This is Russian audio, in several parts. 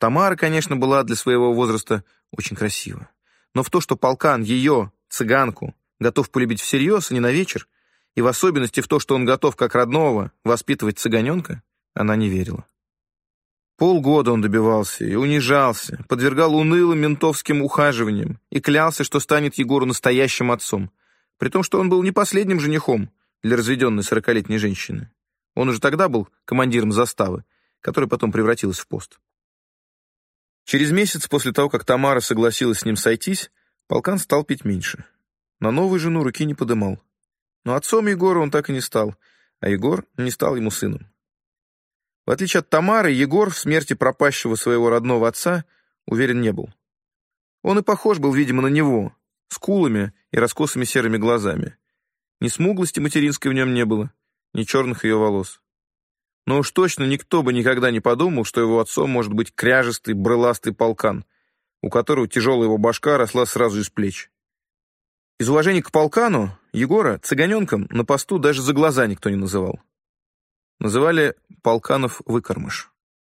Тамара, конечно, была для своего возраста очень красива. Но в то, что полкан ее, цыганку, готов полюбить всерьез, а не на вечер, и в особенности в то, что он готов как родного воспитывать цыганенка, она не верила. Полгода он добивался и унижался, подвергал унылым ментовским ухаживаниям и клялся, что станет Егору настоящим отцом, при том, что он был не последним женихом для разведенной 40-летней женщины. Он уже тогда был командиром заставы, которая потом превратилась в пост. Через месяц после того, как Тамара согласилась с ним сойтись, полкан стал пить меньше. На новую жену руки не подымал. Но отцом Егора он так и не стал, а Егор не стал ему сыном. В отличие от Тамары, Егор в смерти пропащего своего родного отца уверен не был. Он и похож был, видимо, на него, скулами и раскосыми серыми глазами. Ни смуглости материнской в нем не было, ни черных ее волос. Но уж точно никто бы никогда не подумал, что его отцом может быть кряжестый, брыластый полкан, у которого тяжелая его башка росла сразу из плеч. Из уважения к полкану Егора цыганенком на посту даже за глаза никто не называл. Называли полканов выкормыш.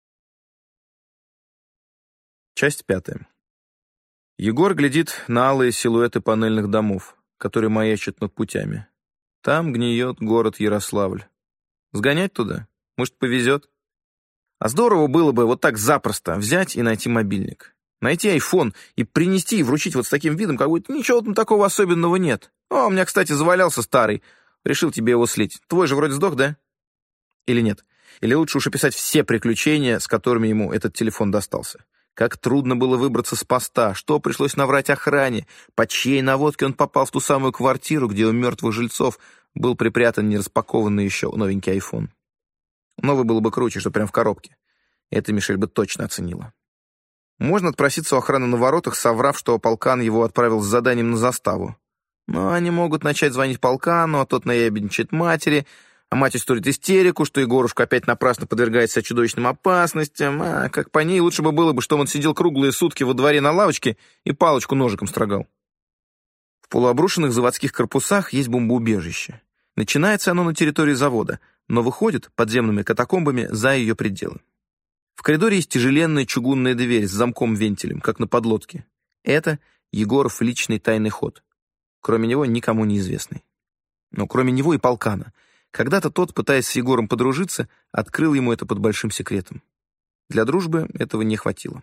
Часть 5. Егор глядит на алые силуэты панельных домов, которые маячат над путями. Там гниет город Ярославль. Сгонять туда? Может, повезет? А здорово было бы вот так запросто взять и найти мобильник. Найти айфон и принести и вручить вот с таким видом, как будто ничего там такого особенного нет. О, у меня, кстати, завалялся старый. Решил тебе его слить. Твой же вроде сдох, да? Или нет? Или лучше уж описать все приключения, с которыми ему этот телефон достался. Как трудно было выбраться с поста, что пришлось наврать охране, по чьей наводке он попал в ту самую квартиру, где у мертвых жильцов был припрятан нераспакованный еще новенький айфон. Новый было бы круче, что прям в коробке. Это Мишель бы точно оценила. Можно отпроситься у охраны на воротах, соврав, что полкан его отправил с заданием на заставу. Но они могут начать звонить полкану, а тот наябедничает матери, а мать устроит истерику, что Егорушка опять напрасно подвергает себя чудовищным опасностям, а как по ней лучше бы было бы, что он сидел круглые сутки во дворе на лавочке и палочку ножиком строгал. В полуобрушенных заводских корпусах есть бомбоубежище. Начинается оно на территории завода, но выходит подземными катакомбами за ее пределы. В коридоре есть тяжеленная чугунная дверь с замком-вентилем, как на подлодке. Это Егоров личный тайный ход. Кроме него никому неизвестный. Но кроме него и полкана. Когда-то тот, пытаясь с Егором подружиться, открыл ему это под большим секретом. Для дружбы этого не хватило.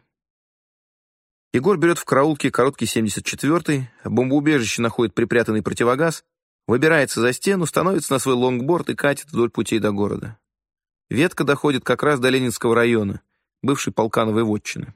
Егор берет в караулке короткий 74-й, в бомбоубежище находит припрятанный противогаз, выбирается за стену, становится на свой лонгборд и катит вдоль путей до города. Ветка доходит как раз до Ленинского района, бывшей полкановой вотчины.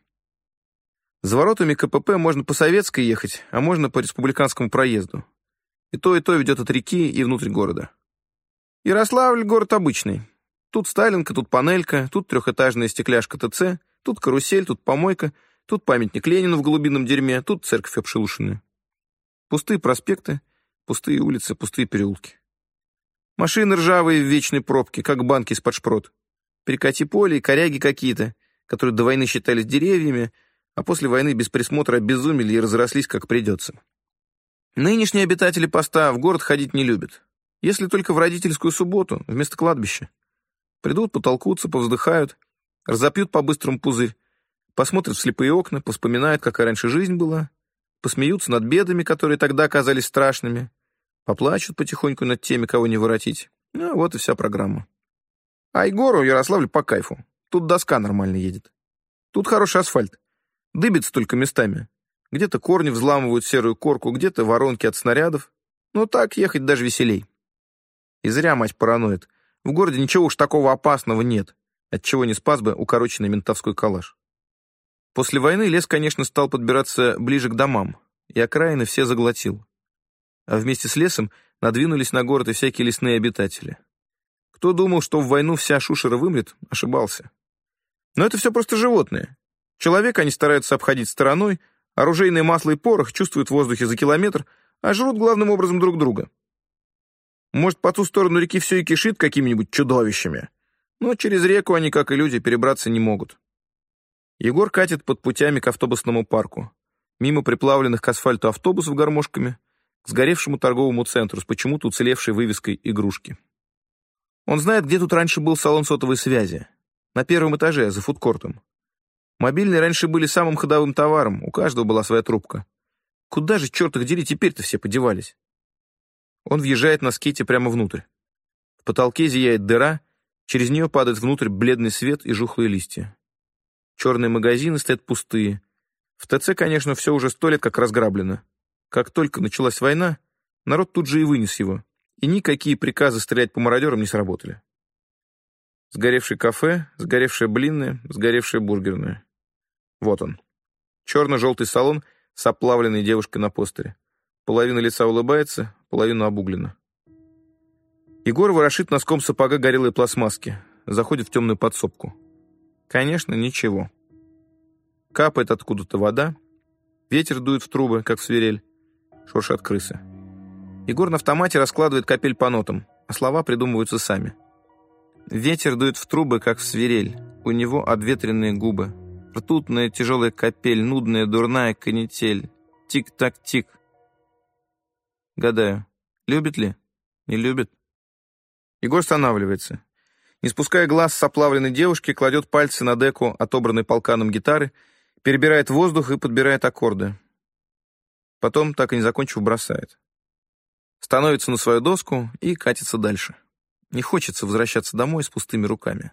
За воротами КПП можно по Советской ехать, а можно по Республиканскому проезду. И то ведет от реки и внутрь города. Ярославль — город обычный. Тут Сталинка, тут Панелька, тут трехэтажная стекляшка ТЦ, тут карусель, тут помойка, тут памятник Ленину в голубином дерьме, тут церковь обшелушенная. Пустые проспекты, пустые улицы, пустые переулки. Машины ржавые в вечной пробке, как банки из-под шпрот. Перекати поле и коряги какие-то, которые до войны считались деревьями, а после войны без присмотра обезумели и разрослись, как придется. Нынешние обитатели поста в город ходить не любят. Если только в родительскую субботу, вместо кладбища. Придут, потолкутся, повздыхают, разопьют по-быстрому пузырь, посмотрят в слепые окна, поспоминают, какая раньше жизнь была, посмеются над бедами, которые тогда казались страшными, поплачут потихоньку над теми, кого не воротить. Ну, вот и вся программа. А Егору Ярославль по кайфу. Тут доска нормально едет. Тут хороший асфальт. Дыбится только местами. Где-то корни взламывают серую корку, где-то воронки от снарядов. Ну так ехать даже веселей. И зря мать параноид. В городе ничего уж такого опасного нет, отчего не спас бы укороченный ментовской калаш. После войны лес, конечно, стал подбираться ближе к домам, и окраины все заглотил. А вместе с лесом надвинулись на город и всякие лесные обитатели. Кто думал, что в войну вся шушера вымрет, ошибался. Но это все просто животные. Человека они стараются обходить стороной, оружейное масло и порох чувствуют в воздухе за километр, а жрут главным образом друг друга. Может, по ту сторону реки все и кишит какими-нибудь чудовищами, но через реку они, как и люди, перебраться не могут. Егор катит под путями к автобусному парку, мимо приплавленных к асфальту автобусов гармошками, к сгоревшему торговому центру с почему-то уцелевшей вывеской игрушки. Он знает, где тут раньше был салон сотовой связи. На первом этаже, за фудкортом. Мобильные раньше были самым ходовым товаром, у каждого была своя трубка. Куда же, черт их дери, теперь-то все подевались? Он въезжает на скейте прямо внутрь. В потолке зияет дыра, через нее падает внутрь бледный свет и жухлые листья. Черные магазины стоят пустые. В ТЦ, конечно, все уже 100 лет как разграблено. Как только началась война, народ тут же и вынес его, и никакие приказы стрелять по мародерам не сработали. Сгоревшее кафе, сгоревшая блинная, сгоревшая бургерная. Вот он. Черно-желтый салон с оплавленной девушкой на постере. Половина лица улыбается, половина обуглена. Егор ворошит носком сапога горелой пластмасски, заходит в темную подсобку. Конечно, ничего. Капает откуда-то вода, ветер дует в трубы, как в свирель, шуршат крысы. Егор на автомате раскладывает капель по нотам, а слова придумываются сами. Ветер дует в трубы, как в свирель, у него обветренные губы. Ртутная тяжелая капель, нудная дурная канитель. Тик-так-тик. Гадаю, любит ли? Не любит? Егор останавливается. Не спуская глаз с оплавленной девушки, кладет пальцы на деку, отобранной полканом гитары, перебирает воздух и подбирает аккорды. Потом, так и не закончив, бросает. Становится на свою доску и катится дальше. Не хочется возвращаться домой с пустыми руками.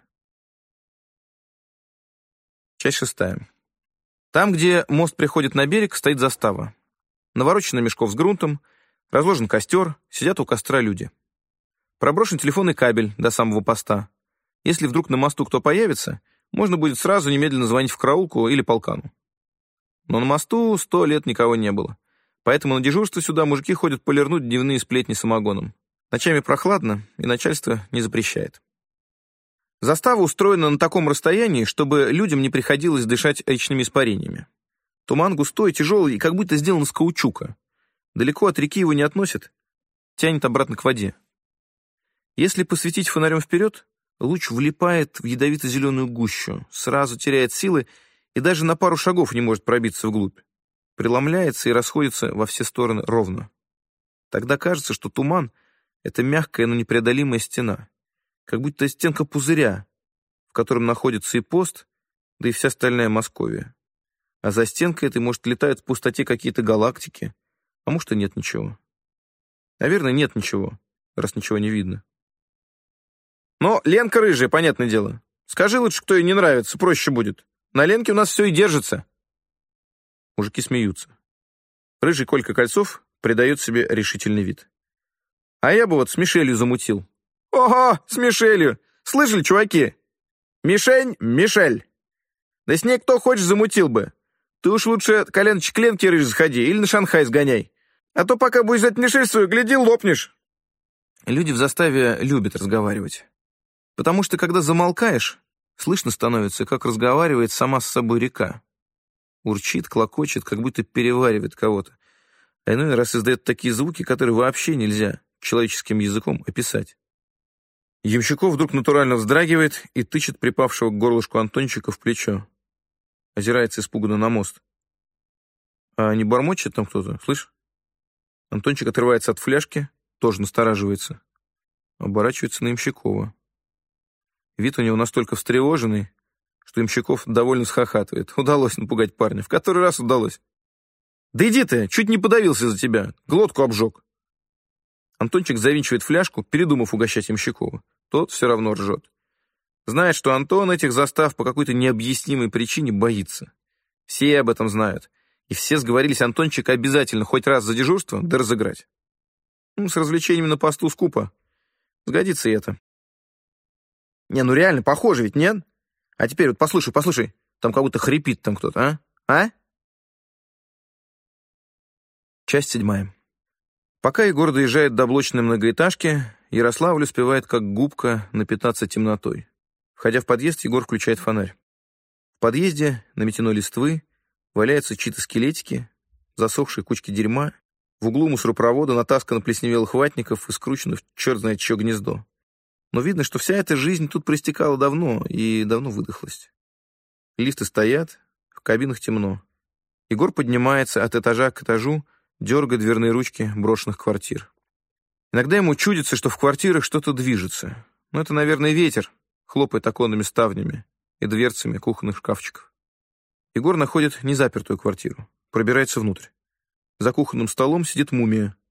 Часть 6. Там, где мост приходит на берег, стоит застава. Наворочено мешков с грунтом, разложен костер, сидят у костра люди. Проброшен телефонный кабель до самого поста. Если вдруг на мосту кто появится, можно будет сразу немедленно звонить в караулку или полкану. Но на мосту 100 лет никого не было. Поэтому на дежурство сюда мужики ходят полирнуть дневные сплетни самогоном. Ночами прохладно, и начальство не запрещает. Застава устроена на таком расстоянии, чтобы людям не приходилось дышать речными испарениями. Туман густой, тяжелый и как будто сделан из каучука. Далеко от реки его не относит, тянет обратно к воде. Если посветить фонарем вперед, луч влипает в ядовито-зеленую гущу, сразу теряет силы и даже на пару шагов не может пробиться вглубь. Преломляется и расходится во все стороны ровно. Тогда кажется, что туман — это мягкая, но непреодолимая стена, как будто стенка пузыря, в котором находится и пост, да и вся остальная Московия. А за стенкой этой, может, летают в пустоте какие-то галактики, а может, и нет ничего. Наверное, нет ничего, раз ничего не видно. Но Ленка рыжая, понятное дело. Скажи лучше, кто ей не нравится, проще будет. На Ленке у нас все и держится. Мужики смеются. Рыжий Колька Кольцов придает себе решительный вид. А я бы вот с Мишелью замутил. Ого, с Мишелью! Слышали, чуваки? Мишень, Мишель. Да с ней кто хочешь замутил бы. Ты уж лучше коленочек Ленки рыжий сходи или на Шанхай сгоняй. А то пока будешь взять Мишель свою, гляди, лопнешь. Люди в заставе любят разговаривать. Потому что, когда замолкаешь, слышно становится, как разговаривает сама с собой река. Урчит, клокочет, как будто переваривает кого-то. А иной раз издает такие звуки, которые вообще нельзя человеческим языком описать. Ямщиков вдруг натурально вздрагивает и тычет припавшего к горлышку Антончика в плечо. Озирается испуганно на мост. А не бормочет там кто-то, слышь? Антончик отрывается от фляжки, тоже настораживается. Оборачивается на Ямщикова. Вид у него настолько встревоженный, что Ямщиков довольно схохатывает. Удалось напугать парня. В который раз удалось. Да иди ты, чуть не подавился за тебя. Глотку обжег. Антончик завинчивает фляжку, передумав угощать Ямщикова. Тот все равно ржет. Знает, что Антон этих застав по какой-то необъяснимой причине боится. Все об этом знают. И все сговорились Антончика обязательно хоть раз за дежурство да разыграть. С развлечениями на посту скупо. Сгодится и это. Не, ну реально, похоже ведь, нет? А теперь вот послушай, там как будто хрипит там кто-то, а? Часть 7. Пока Егор доезжает до блочной многоэтажки, Ярославль успевает как губка напитаться темнотой. Входя в подъезд, Егор включает фонарь. В подъезде наметено листвы, валяются чьи-то скелетики, засохшие кучки дерьма, в углу мусоропровода натаскано плесневелых ватников и скручено в черт знает чье гнездо. Но видно, что вся эта жизнь тут проистекала давно и давно выдохлась. Лифты стоят, в кабинах темно. Егор поднимается от этажа к этажу, дергая дверные ручки брошенных квартир. Иногда ему чудится, что в квартирах что-то движется. Но это, наверное, ветер хлопает оконными ставнями и дверцами кухонных шкафчиков. Егор находит незапертую квартиру, пробирается внутрь. За кухонным столом сидит мумия,